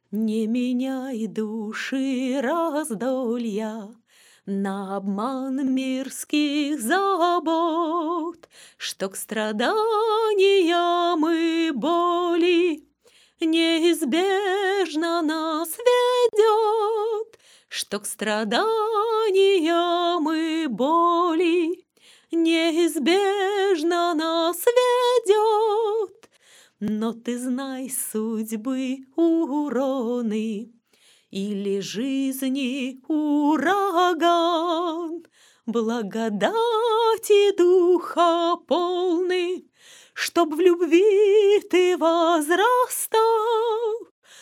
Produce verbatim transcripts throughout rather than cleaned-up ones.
Не меняй души раздолья на обман мирских забот, что к страданиям и боли неизбежно нас ведет, что к страданиям и боли неизбежно нас ведет. Но ты знай судьбы уроны или жизни ураган, благодати духа полны, чтоб в любви ты возрастал.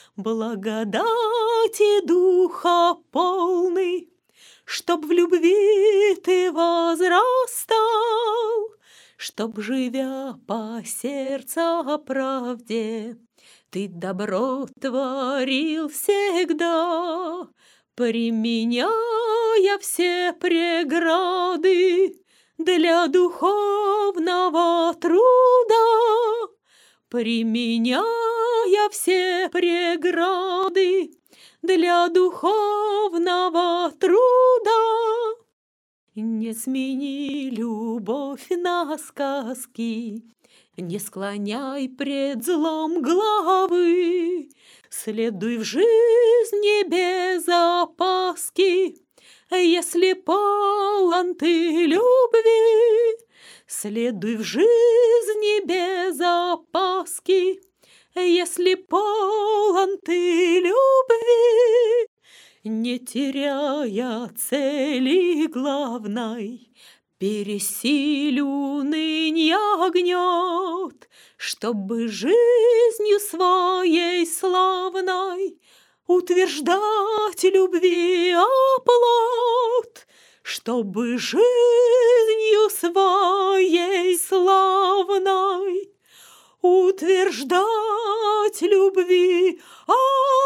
Благодати духа полны, чтоб в любви ты возрастал, чтоб, живя по сердца правде, ты добро творил всегда, применяя все преграды для духовного труда, применяя все преграды для духовного труда. Не смени любовь на сказки, не склоняй пред злом головы, следуй в жизни без опаски, если полон ты любви. Следуй в жизни без опаски, если полон ты любви, не теряя цели главной, пересиль унынья гнет, чтобы жизнью своей славной утверждать любви оплот, чтобы жизнью своей славной утверждать любви оплот.